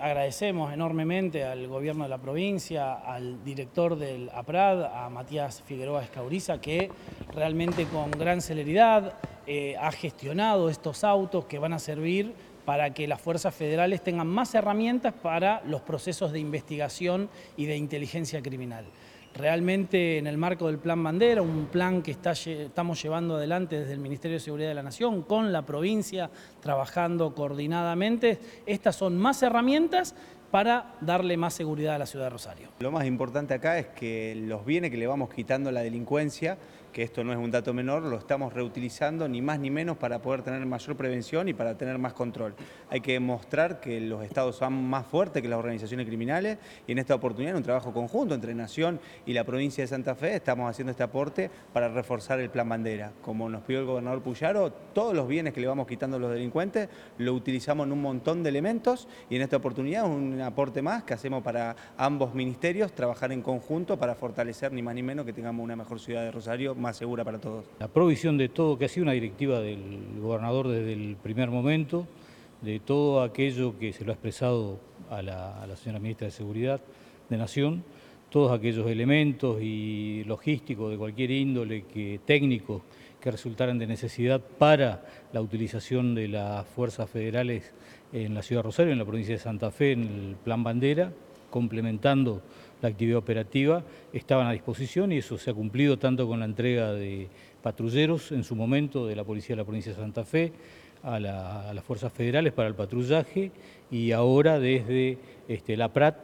agradecemos enormemente al gobierno de la provincia, al director del APRAD, a Matías Figueroa Escauriza, que realmente con gran celeridad ha gestionado estos autos que van a servir para que las fuerzas federales tengan más herramientas para los procesos de investigación y de inteligencia criminal. Realmente en el marco del Plan Bandera, un plan que estamos llevando adelante desde el Ministerio de Seguridad de la Nación, con la provincia, trabajando coordinadamente, estas son más herramientas para darle más seguridad a la ciudad de Rosario. Lo más importante acá es que los bienes que le vamos quitando a la delincuencia, que esto no es un dato menor, lo estamos reutilizando ni más ni menos para poder tener mayor prevención y para tener más control. Hay que demostrar que los estados son más fuertes que las organizaciones criminales y en esta oportunidad, en un trabajo conjunto entre Nación y la provincia de Santa Fe, estamos haciendo este aporte para reforzar el Plan Bandera. Como nos pidió el gobernador Puyaro, todos los bienes que le vamos quitando a los delincuentes lo utilizamos en un montón de elementos y en esta oportunidad es un aporte más que hacemos para ambos ministerios, trabajar en conjunto para fortalecer ni más ni menos que tengamos una mejor ciudad de Rosario, más segura para todos. La provisión de todo, que ha sido una directiva del gobernador desde el primer momento, de todo aquello que se lo ha expresado a la señora ministra de Seguridad de Nación, todos aquellos elementos y logísticos de cualquier índole, técnicos, que resultaran de necesidad para la utilización de las fuerzas federales en la ciudad de Rosario, en la provincia de Santa Fe, en el Plan Bandera, complementando la actividad operativa, estaban a disposición y eso se ha cumplido tanto con la entrega de patrulleros en su momento de la Policía de la provincia de Santa Fe a las fuerzas federales para el patrullaje y ahora desde la PRAT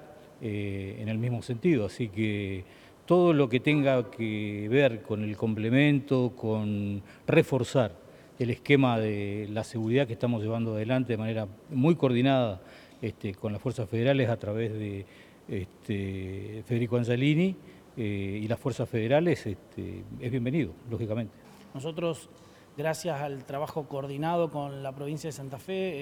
en el mismo sentido. Así que todo lo que tenga que ver con el complemento, con reforzar el esquema de la seguridad que estamos llevando adelante de manera muy coordinada con las fuerzas federales a través de Federico Angelini y las fuerzas federales, es bienvenido, lógicamente. Nosotros, gracias al trabajo coordinado con la provincia de Santa Fe,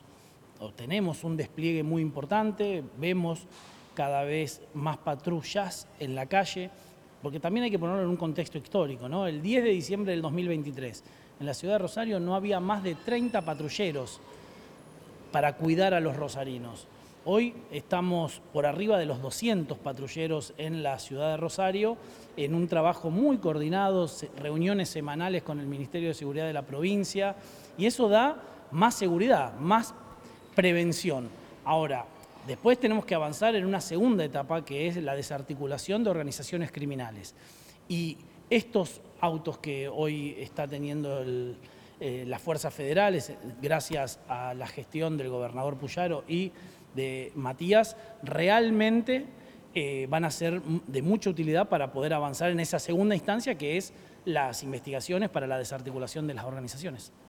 tenemos un despliegue muy importante, vemos cada vez más patrullas en la calle, porque también hay que ponerlo en un contexto histórico, ¿no? El 10 de diciembre del 2023, en la ciudad de Rosario no había más de 30 patrulleros para cuidar a los rosarinos. Hoy estamos por arriba de los 200 patrulleros en la ciudad de Rosario, en un trabajo muy coordinado, reuniones semanales con el Ministerio de Seguridad de la provincia, y eso da más seguridad, más prevención. Ahora, después tenemos que avanzar en una segunda etapa, que es la desarticulación de organizaciones criminales. Y estos autos que hoy está teniendo las fuerzas federales, gracias a la gestión del gobernador Puyaro y de Matías, realmente van a ser de mucha utilidad para poder avanzar en esa segunda instancia, que es las investigaciones para la desarticulación de las organizaciones.